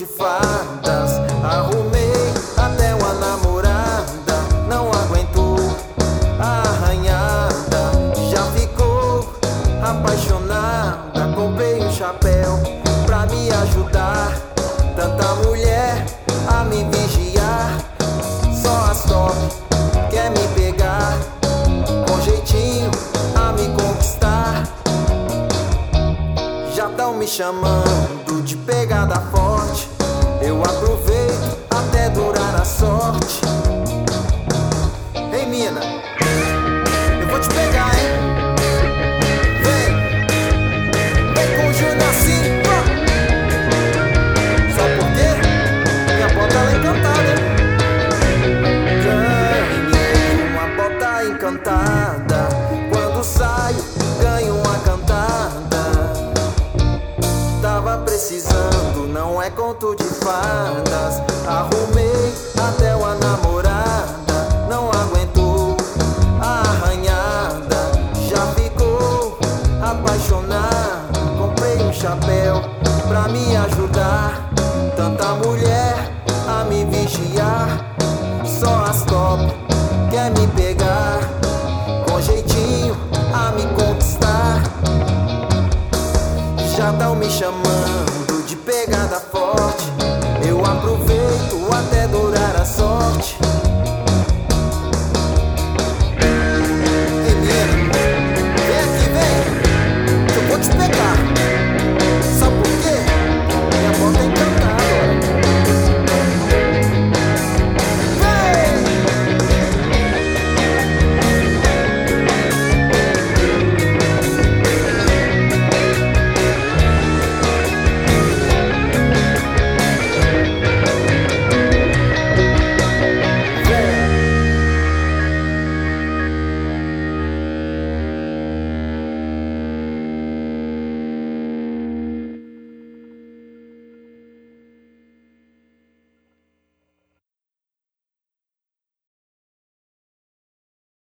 de fadas. Arrumei até uma namorada, não aguentou a arranhada, já ficou apaixonada. Comprei um chapéu pra me ajudar, tanta mulher a me vigiar. Só as top quer me pegar, com jeitinho a me conquistar. Já tão me chamando de pegada forte, eu aproveito até durar a sorte. Ei mina, eu vou te pegar, hein? Vem com o Júnior assim, só porque minha bota ela é encantada. Ganhei uma bota encantada, quando saio ganho uma cantada. Tava precisando, não é conto de fadas. Arrumei até uma namorada, não aguentou a arranhada, já ficou apaixonada. Comprei um chapéu pra me ajudar, tanta mulher a me vigiar. Só as top quer me pegar, com jeitinho a me conquistar. Já tão me chamando de pegada forte,